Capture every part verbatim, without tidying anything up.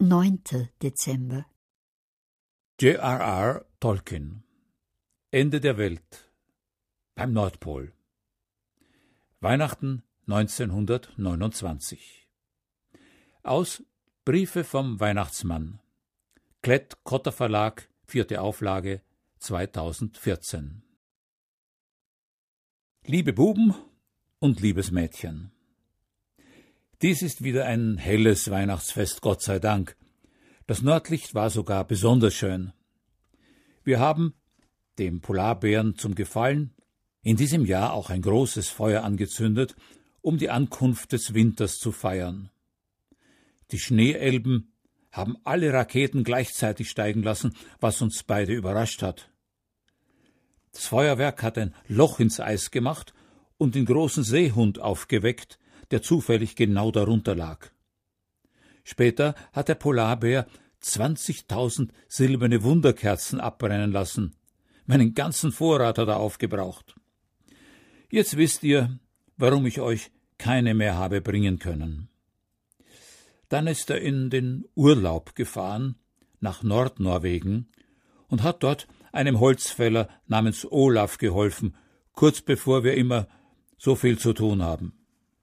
neunter Dezember. J R R. Tolkien. Ende der Welt. Beim Nordpol. Weihnachten neunzehnhundertneunundzwanzig. Aus Briefe vom Weihnachtsmann. Klett-Cotta Verlag, vierte Auflage, zweitausendvierzehn. Liebe Buben und liebes Mädchen. Dies ist wieder ein helles Weihnachtsfest, Gott sei Dank. Das Nordlicht war sogar besonders schön. Wir haben, dem Polarbären zum Gefallen, in diesem Jahr auch ein großes Feuer angezündet, um die Ankunft des Winters zu feiern. Die Schneeelben haben alle Raketen gleichzeitig steigen lassen, was uns beide überrascht hat. Das Feuerwerk hat ein Loch ins Eis gemacht und den großen Seehund aufgeweckt, der zufällig genau darunter lag. Später hat der Polarbär zwanzigtausend silberne Wunderkerzen abbrennen lassen. Meinen ganzen Vorrat hat er aufgebraucht. Jetzt wisst ihr, warum ich euch keine mehr habe bringen können. Dann ist er in den Urlaub gefahren, nach Nordnorwegen, und hat dort einem Holzfäller namens Olaf geholfen, kurz bevor wir immer so viel zu tun haben.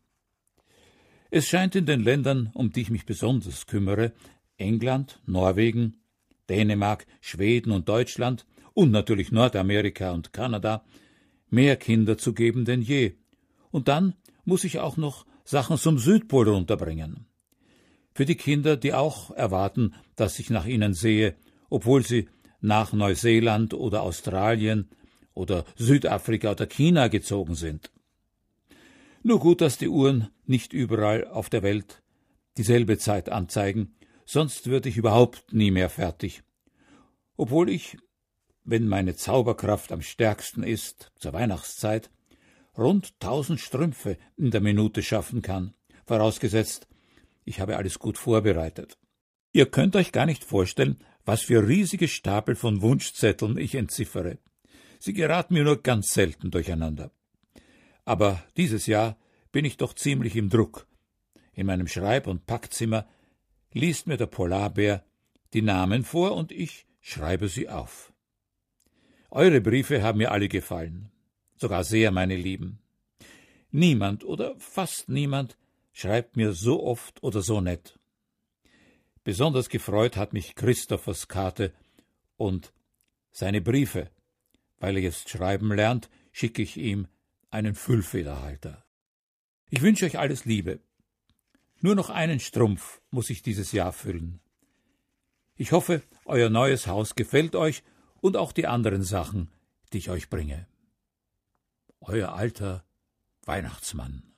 Es scheint in den Ländern, um die ich mich besonders kümmere, England, Norwegen, Dänemark, Schweden und Deutschland und natürlich Nordamerika und Kanada, mehr Kinder zu geben denn je. Und dann muss ich auch noch Sachen zum Südpol runterbringen. Für die Kinder, die auch erwarten, dass ich nach ihnen sehe, obwohl sie nach Neuseeland oder Australien oder Südafrika oder China gezogen sind. Nur gut, dass die Uhren nicht überall auf der Welt dieselbe Zeit anzeigen, sonst würde ich überhaupt nie mehr fertig. Obwohl ich, wenn meine Zauberkraft am stärksten ist, zur Weihnachtszeit, rund tausend Strümpfe in der Minute schaffen kann, vorausgesetzt, ich habe alles gut vorbereitet. Ihr könnt euch gar nicht vorstellen, was für riesige Stapel von Wunschzetteln ich entziffere. Sie geraten mir nur ganz selten durcheinander. Aber dieses Jahr bin ich doch ziemlich im Druck. In meinem Schreib- und Packzimmer liest mir der Polarbär die Namen vor und ich schreibe sie auf. Eure Briefe haben mir alle gefallen, sogar sehr, meine Lieben. Niemand oder fast niemand schreibt mir so oft oder so nett. Besonders gefreut hat mich Christophers Karte und seine Briefe. Weil er jetzt schreiben lernt, schicke ich ihm einen Füllfederhalter. Ich wünsche euch alles Liebe. Nur noch einen Strumpf muss ich dieses Jahr füllen. Ich hoffe, euer neues Haus gefällt euch und auch die anderen Sachen, die ich euch bringe. Euer alter Weihnachtsmann.